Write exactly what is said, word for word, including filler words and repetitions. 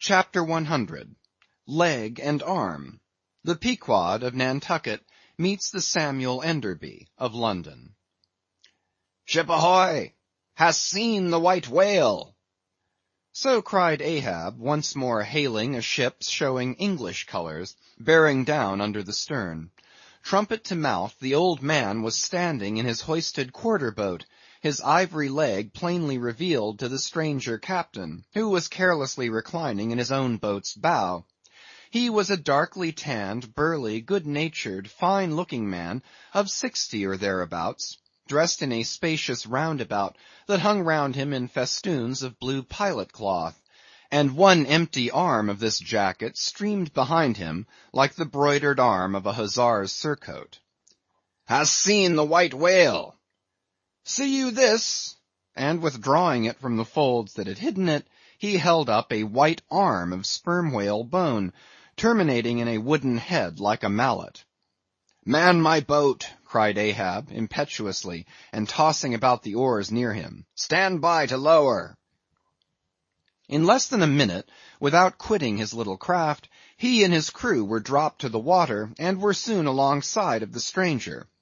CHAPTER one hundred. Leg and Arm. The Pequod of Nantucket meets the Samuel Enderby of London. "Ship ahoy! Hast seen the White Whale?" So cried Ahab, once more hailing a ship showing English colors, bearing down under the stern. Trumpet to mouth, the old man was standing in his hoisted quarter boat, his ivory leg plainly revealed to the stranger captain, who was carelessly reclining in his own boat's bow. He was a darkly tanned, burly, good-natured, fine-looking man of sixty or thereabouts, dressed in a spacious roundabout that hung round him in festoons of blue pilot cloth, and one empty arm of this jacket streamed behind him like the broidered arm of a hussar's surcoat. "Hast seen the White Whale?" "See you this?" And withdrawing it from the folds that had hidden it, he held up a white arm of sperm whale bone, terminating in a wooden head like a mallet. "Man my boat!" cried Ahab, impetuously, and tossing about the oars near him. "Stand by to lower!" In less than a minute, without quitting his little craft, he and his crew were dropped to the water, and were soon alongside of the stranger,